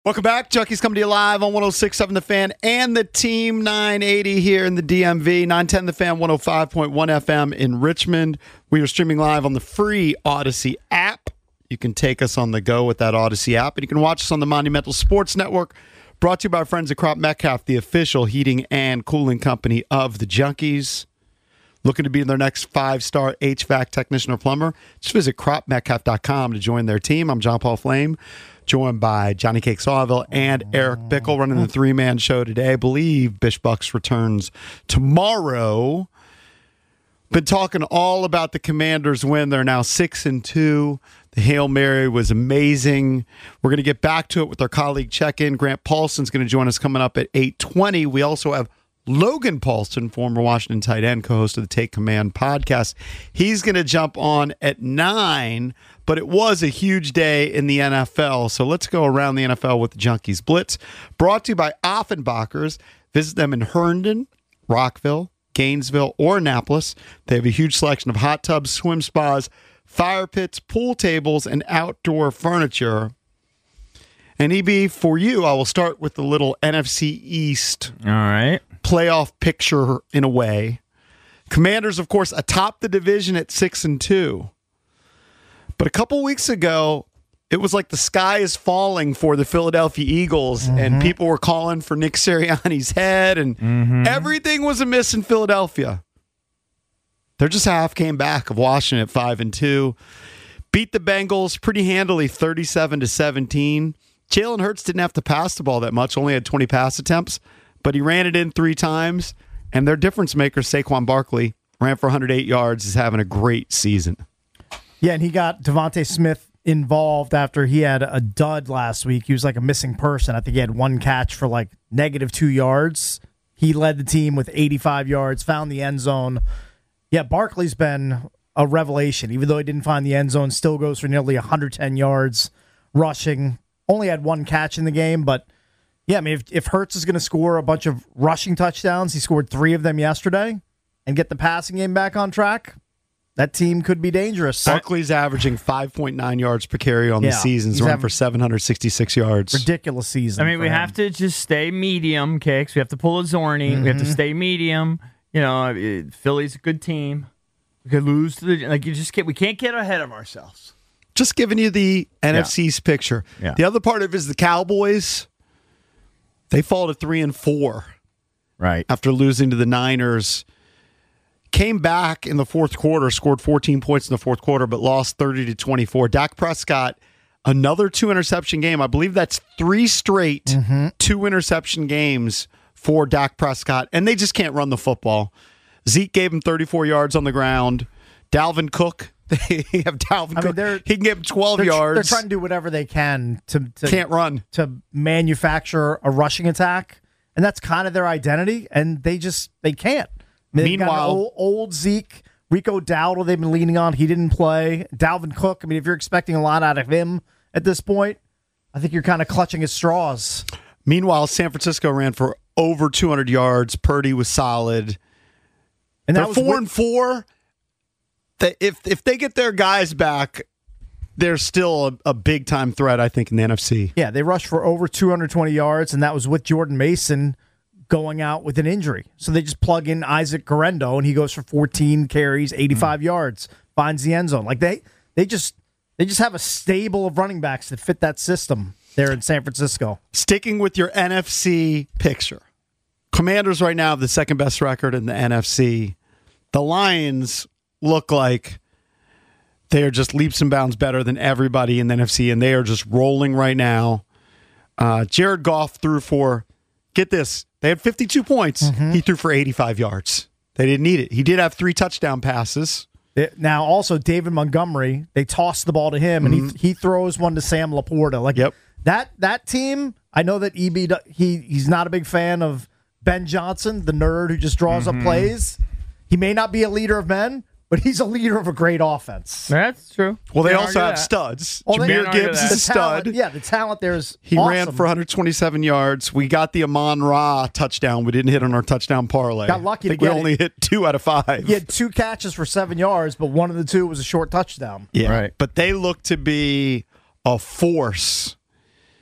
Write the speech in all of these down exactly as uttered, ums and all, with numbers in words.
Welcome back. Junkies coming to you live on one oh six point seven The Fan and the Team nine eighty here in the D M V. nine ten The Fan, one oh five point one F M in Richmond. We are streaming live on the free Odyssey app. You can take us on the go with that Odyssey app. And you can watch us on the Monumental Sports Network, brought to you by our friends at Crop Metcalf, the official heating and cooling company of the Junkies. Looking to be their next five-star H V A C technician or plumber? Just visit crop metcalf dot com to join their team. I'm John Paul Flame, joined by Johnny Cake Sawville and Eric Bickle, running the three-man show today. I believe Bish Bucks returns tomorrow. Been talking all about the Commanders' win. They're now six and two. The Hail Mary was amazing. We're going to get back to it with our colleague check-in. Grant Paulson's going to join us coming up at eight twenty. We also have Logan Paulson, former Washington tight end, co-host of the Take Command podcast. He's going to jump on at nine, but it was a huge day in the N F L. So let's go around the N F L with the Junkies Blitz. Brought to you by Offenbachers. Visit them in Herndon, Rockville, Gainesville, or Annapolis. They have a huge selection of hot tubs, swim spas, fire pits, pool tables, and outdoor furniture. And E B, for you, I will start with the little N F C East All right. playoff picture in a way. Commanders, of course, atop the division at six and two. But a couple weeks ago, it was like the sky is falling for the Philadelphia Eagles, mm-hmm. and people were calling for Nick Sirianni's head, and mm-hmm. everything was amiss in Philadelphia. They're just half came back of Washington at five and two. Beat the Bengals pretty handily, thirty-seven to seventeen. Jalen Hurts didn't have to pass the ball that much, only had twenty pass attempts, but he ran it in three times, and their difference maker, Saquon Barkley, ran for one hundred eight yards, is having a great season. Yeah, and he got Devontae Smith involved after he had a dud last week. He was like a missing person. I think he had one catch for like negative two yards. He led the team with eighty-five yards, found the end zone. Yeah, Barkley's been a revelation. Even though he didn't find the end zone, still goes for nearly one hundred ten yards rushing. Only had one catch in the game, but yeah, I mean, if, if Hurts is going to score a bunch of rushing touchdowns, he scored three of them yesterday, and get the passing game back on track, that team could be dangerous. Barkley's averaging five point nine yards per carry on yeah, the season. He's run for seven hundred sixty-six yards. Ridiculous season. I mean, we him. have to just stay medium, Kicks. We have to pull a Zorny. Mm-hmm. We have to stay medium. You know, Philly's a good team. We could lose to the like. You just can't. We can't get ahead of ourselves. Just giving you the N F C's yeah. picture. Yeah. The other part of it is the Cowboys. They fall to three and four, right? After losing to the Niners, came back in the fourth quarter, scored fourteen points in the fourth quarter, but lost thirty to twenty-four. Dak Prescott, another two interception game. I believe that's three straight mm-hmm. two interception games for Dak Prescott, and they just can't run the football. Zeke gave him thirty-four yards on the ground. Dalvin Cook. They have Dalvin I Cook. Mean, he can get him twelve they're, yards. They're trying to do whatever they can to, to can't run to manufacture a rushing attack, and that's kind of their identity. And they just they can't. I mean, Meanwhile, old, old Zeke, Rico Dowdle, they've been leaning on. He didn't play. Dalvin Cook. I mean, if you're expecting a lot out of him at this point, I think you're kind of clutching at straws. Meanwhile, San Francisco ran for over two hundred yards. Purdy was solid, and that they're was four with- and four. If if they get their guys back, they're still a, a big-time threat, I think, in the N F C. Yeah, they rushed for over two hundred twenty yards, and that was with Jordan Mason going out with an injury. So they just plug in Isaac Guerendo, and he goes for fourteen carries, eighty-five mm. yards, finds the end zone. Like they they just they just have a stable of running backs that fit that system there in San Francisco. Sticking with your N F C picture, Commanders right now have the second-best record in the N F C. The Lions look like they are just leaps and bounds better than everybody in the N F C, and they are just rolling right now. Uh, Jared Goff threw for, get this, they had fifty-two points. Mm-hmm. He threw for eighty-five yards. They didn't need it. He did have three touchdown passes. It, now, also, David Montgomery, they tossed the ball to him, and mm-hmm. he he throws one to Sam Laporta. Like yep. that that team, I know that E B, he he's not a big fan of Ben Johnson, the nerd who just draws mm-hmm. up plays. He may not be a leader of men, but he's a leader of a great offense. That's true. Well, they also have that. studs. Well, Jahmyr Gibbs is the a stud. Talent, yeah, the talent there is He awesome. ran for one hundred twenty-seven yards. We got the Amon Ra touchdown. We didn't hit on our touchdown parlay. Got lucky I think to we get only it. hit two out of five. He had two catches for seven yards, but one of the two was a short touchdown. Yeah, right. But they look to be a force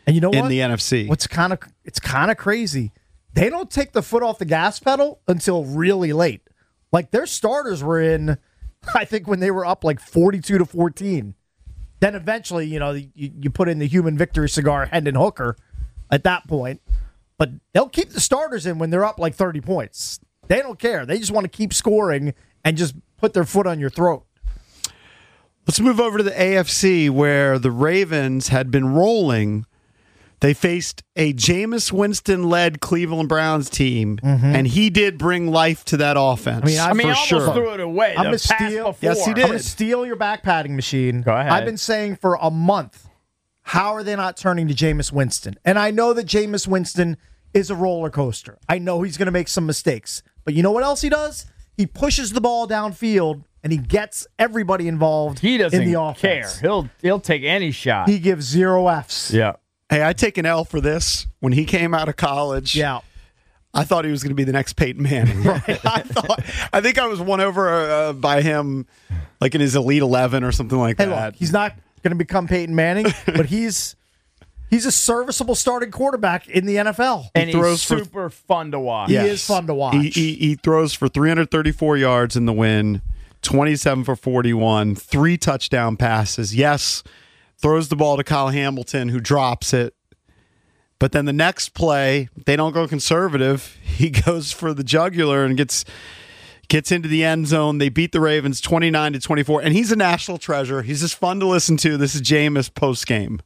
And you know in what? the N F C. What's kind of it's kind of crazy. They don't take the foot off the gas pedal until really late. Like their starters were in, I think when they were up like forty-two to fourteen. Then eventually, you know, you, you put in the human victory cigar, Hendon Hooker at that point. But they'll keep the starters in when they're up like thirty points. They don't care. They just want to keep scoring and just put their foot on your throat. Let's move over to the A F C where the Ravens had been rolling. They faced a Jameis Winston-led Cleveland Browns team, mm-hmm. and he did bring life to that offense. I mean, I, I mean, for almost sure. threw it away. I'm going to steal. Yes, he did. I'm going to steal your back padding machine. Go ahead. I've been saying for a month, how are they not turning to Jameis Winston? And I know that Jameis Winston is a roller coaster. I know he's going to make some mistakes. But you know what else he does? He pushes the ball downfield, and he gets everybody involved He doesn't in the offense. care. He'll he'll take any shot. He gives zero Fs. yeah. Hey, I take an L for this. When he came out of college, Yeah. I thought he was going to be the next Peyton Manning. Right? I thought, I think I was won over uh, by him, like in his Elite Eleven or something like Hey, that. look, he's not going to become Peyton Manning, but he's he's a serviceable starting quarterback in the N F L. And throws he's for- super fun to watch. He Yes. is fun to watch. He, he, he throws for three hundred thirty-four yards in the win, twenty-seven for forty-one, three touchdown passes. Yes, throws the ball to Kyle Hamilton, who drops it. But then the next play, they don't go conservative. He goes for the jugular and gets gets into the end zone. They beat the Ravens twenty-nine to twenty-four, and he's a national treasure. He's just fun to listen to. This is Jameis post game.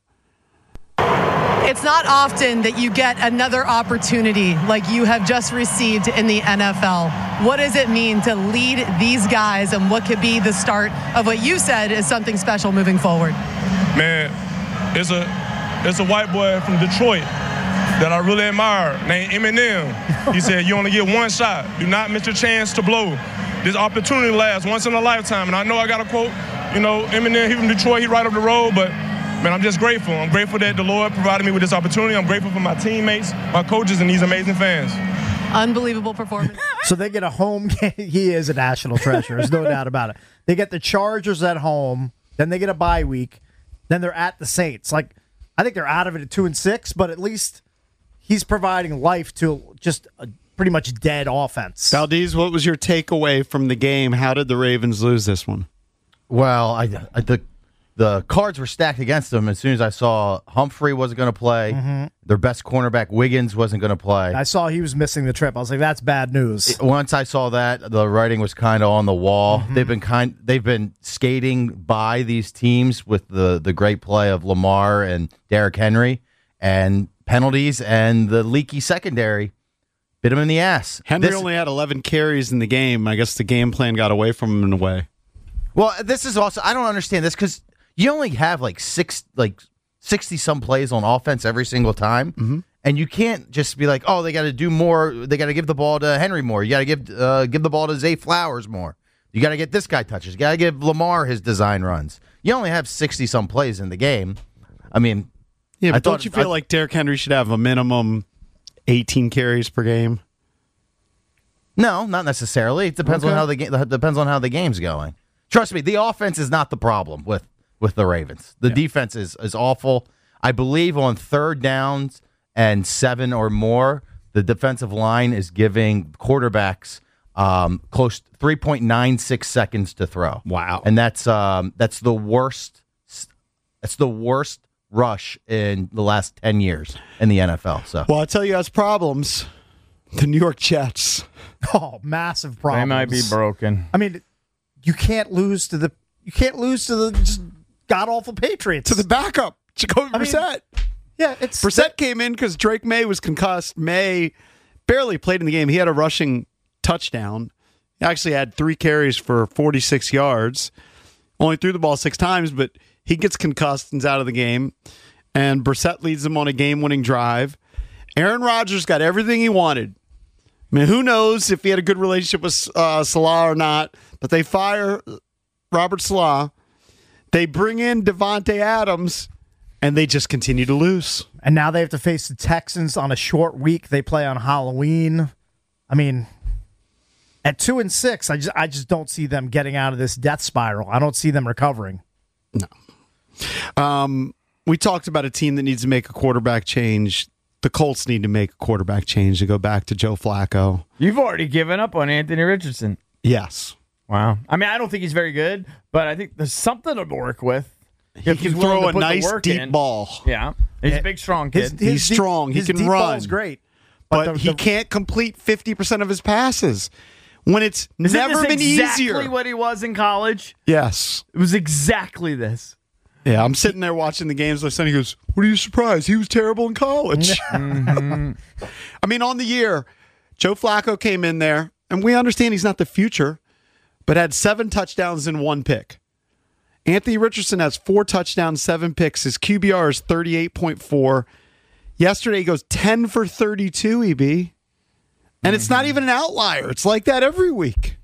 It's not often that you get another opportunity like you have just received in the N F L. What does it mean to lead these guys, and what could be the start of what you said is something special moving forward? Man, it's a it's a white boy from Detroit that I really admire, named Eminem. He said, you only get one shot. Do not miss your chance to blow. This opportunity lasts once in a lifetime. And I know I got a quote, you know, Eminem, he from Detroit, he right up the road, but man, I'm just grateful. I'm grateful that the Lord provided me with this opportunity. I'm grateful for my teammates, my coaches, and these amazing fans. Unbelievable performance. So they get a home game. He is a national treasure. There's no doubt about it. They get the Chargers at home. Then they get a bye week. Then they're at the Saints. Like, I think they're out of it at two and six, but at least he's providing life to just a pretty much dead offense. Valdez, what was your takeaway from the game? How did the Ravens lose this one? Well, I, I the the cards were stacked against them as soon as I saw Humphrey wasn't going to play. Mm-hmm. Their best cornerback, Wiggins, wasn't going to play. I saw he was missing the trip. I was like, that's bad news. Once I saw that, the writing was kind of on the wall. Mm-hmm. They've been kind they've been skating by these teams with the, the great play of Lamar and Derrick Henry, and penalties and the leaky secondary bit him in the ass. Henry This- only had eleven carries in the game. I guess the game plan got away from him in a way. Well, this is also I don't understand this because you only have like six like sixty some plays on offense every single time, mm-hmm. and you can't just be like, oh, they got to do more. They got to give the ball to Henry more. You got to give uh, give the ball to Zay Flowers more. You got to get this guy touches. You got to give Lamar his design runs. You only have sixty some plays in the game. I mean, Yeah, but I don't thought- you feel I- like Derrick Henry should have a minimum eighteen carries per game? no, not necessarily. It depends Okay. on how the game depends on how the game's going. Trust me, the offense is not the problem with. with the Ravens. The yeah. defense is, is awful. I believe on third downs and seven or more, the defensive line is giving quarterbacks um, close three point nine six seconds to throw. Wow. And that's um, that's the worst that's the worst rush in the last ten years in the N F L. So Well, I'll tell you guys problems. The New York Jets. Oh, massive problems. They might be broken. I mean, you can't lose to the you can't lose to the just god-awful Patriots. To the backup, Jacoby I mean, Brissett. Yeah, it's Brissett came in because Drake May was concussed. May barely played in the game. He had a rushing touchdown. He actually had three carries for forty-six yards. Only threw the ball six times, but he gets concussed and's out of the game. And Brissett leads them on a game-winning drive. Aaron Rodgers got everything he wanted. I mean, who knows if he had a good relationship with uh, Salah or not, but they fire Robert Salah. They bring in Devontae Adams, and they just continue to lose. And now they have to face the Texans on a short week. They play on Halloween. I mean, at two and six, I just I just don't see them getting out of this death spiral. I don't see them recovering. No. Um, we talked about a team that needs to make a quarterback change. The Colts need to make a quarterback change to go back to Joe Flacco. You've already given up on Anthony Richardson. Yes. Wow. I mean, I don't think he's very good, but I think there's something to work with. He If can he's willing throw to a put the nice work deep in. ball. Yeah. He's a big, strong kid. His, his He's deep- strong. He his can deep run. ball's great, But the- he the- can't complete fifty percent of his passes. When it's Isn't never this been exactly easier. what he was in college? Yes. It was exactly this. Yeah, I'm sitting there watching the games. My son, he goes, "What are you surprised? He was terrible in college." Mm-hmm. I mean, on the year, Joe Flacco came in there, and we understand he's not the future, but had seven touchdowns and one pick. Anthony Richardson has four touchdowns, seven picks. His Q B R is thirty-eight point four. Yesterday, he goes ten for thirty-two, E B. And it's not even an outlier. It's like that every week.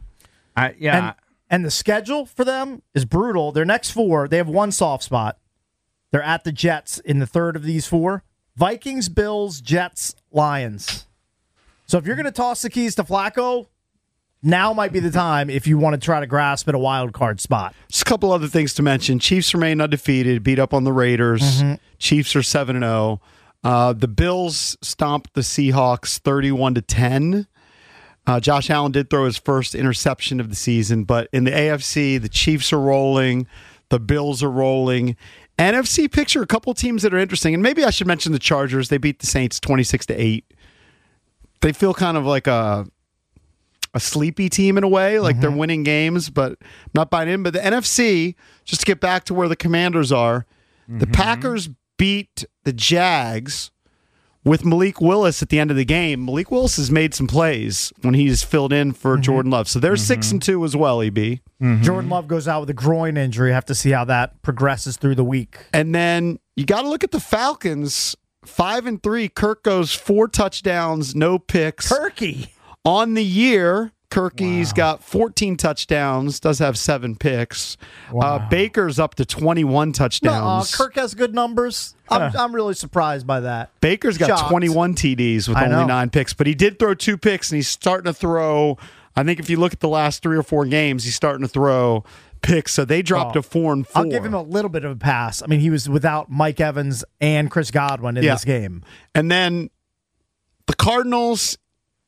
I, yeah. And, and the schedule for them is brutal. Their next four, they have one soft spot. They're at the Jets in the third of these four. Vikings, Bills, Jets, Lions. So if you're going to toss the keys to Flacco, now might be the time if you want to try to grasp at a wild card spot. Just a couple other things to mention. Chiefs remain undefeated, beat up on the Raiders. Mm-hmm. Chiefs are seven and oh. Uh, the Bills stomped the Seahawks thirty-one to ten. Uh, Josh Allen did throw his first interception of the season, but in the A F C, the Chiefs are rolling, the Bills are rolling. N F C picture, a couple teams that are interesting, and maybe I should mention the Chargers. They beat the Saints twenty-six to eight. They feel kind of like a a sleepy team in a way, like mm-hmm. they're winning games, but not buying in. But the N F C, just to get back to where the Commanders are, mm-hmm. the Packers beat the Jags with Malik Willis at the end of the game. Malik Willis has made some plays when he's filled in for mm-hmm. Jordan Love. So they're mm-hmm. six and two as well, E B. Mm-hmm. Jordan Love goes out with a groin injury. Have to see how that progresses through the week. And then you got to look at the Falcons. Five and three. Kirk goes four touchdowns, no picks. Turkey. On the year, Kirky's wow. got fourteen touchdowns, does have seven picks. Wow. Uh, Baker's up to twenty-one touchdowns. No, uh, Kirk has good numbers. I'm, I'm really surprised by that. Baker's got Shocked. twenty-one T Ds with I only know. nine picks, but he did throw two picks, and he's starting to throw. I think if you look at the last three or four games, he's starting to throw picks. So they dropped oh, to four and four. I'll give him a little bit of a pass. I mean, he was without Mike Evans and Chris Godwin in yeah. this game. And then the Cardinals,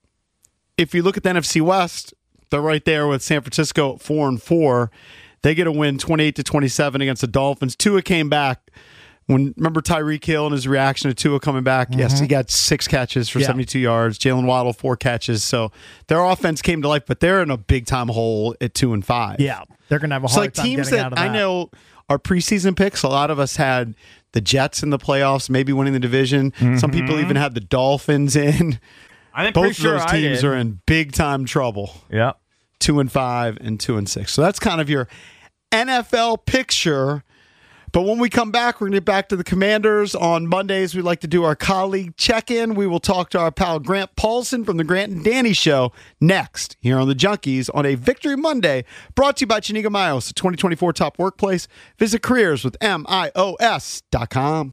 if you look at the N F C West, they're right there with San Francisco at four and four. They get a win twenty-eight to twenty-seven against the Dolphins. Tua came back. When remember Tyreek Hill and his reaction to Tua coming back? Mm-hmm. Yes, he got six catches for yeah. seventy-two yards. Jalen Waddle four catches. So their offense came to life, but they're in a big time hole at two and five. Yeah, they're gonna have a hard so like time teams getting that, out of that. I know are preseason picks. A lot of us had the Jets in the playoffs, maybe winning the division. Mm-hmm. Some people even had the Dolphins in. I'm Both of sure those teams I are in big time trouble. Yeah. Two and five and two and six. So that's kind of your N F L picture. But when we come back, we're going to get back to the Commanders. On Mondays, we like to do our colleague check-in. We will talk to our pal Grant Paulson from the Grant and Danny Show next here on the Junkies on a Victory Monday, brought to you by Chiniga Miles, the twenty twenty-four Top Workplace. Visit careers with M I O S dot com.